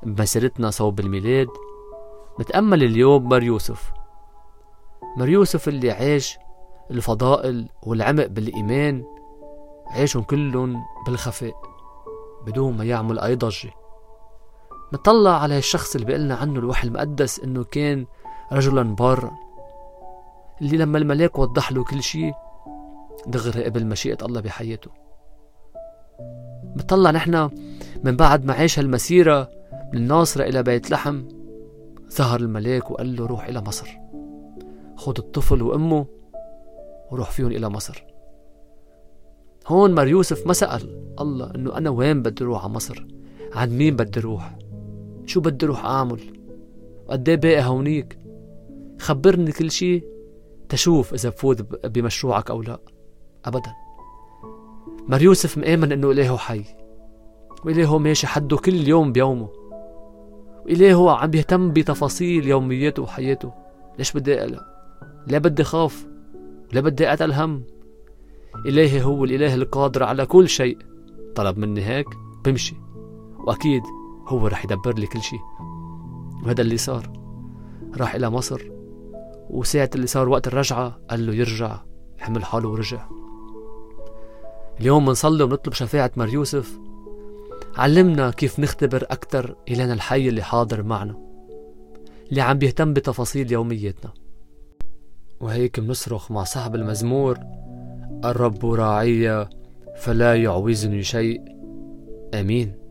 بمسيرتنا صوب الميلاد نتأمل اليوم مار يوسف اللي عاش الفضائل والعمق بالإيمان، عاشهم كلهم بالخفاء بدون ما يعمل أي ضجة. نطلع على الشخص اللي بيقلنا عنه الوحي المقدس إنه كان رجلا بارا، اللي لما الملاك وضح له كل شيء دغري قبل مشيئة الله بحياته. بنطلع نحن من بعد ما عاش هالمسيرة من الناصرة إلى بيت لحم، ظهر الملاك وقال له روح إلى مصر، خد الطفل وأمه وروح فيهم إلى مصر. هون مار يوسف ما سأل الله إنه أنا وين بدي روح على مصر، عند مين بدي روح، شو بدي روح أعمل، وقديه باقي هونيك، خبرني كل شي تشوف إذا بفوت بمشروعك أو لا. أبدا، مار يوسف مآمن إنه إلهه حي، وإلهه ماشي حده كل يوم بيومه، وإلهه عم بيهتم بتفاصيل يومياته وحياته. ليش بدي أقلق؟ لا بدي خاف، لا بدي أتقل هم. إلهي هو الإله القادر على كل شيء، طلب مني هيك بمشي، وأكيد هو رح يدبر لي كل شيء. وهذا اللي صار، راح إلى مصر، وساعة اللي صار وقت الرجعة قال له يرجع، حمل حاله ورجع. اليوم منصلي ونطلب شفاعة مار يوسف، علمنا كيف نختبر أكتر إلهنا الحي اللي حاضر معنا، اللي عم بيهتم بتفاصيل يومياتنا. وهيك منصرخ مع صاحب المزمور: الرب راعي فلا يعوزني شيء. آمين.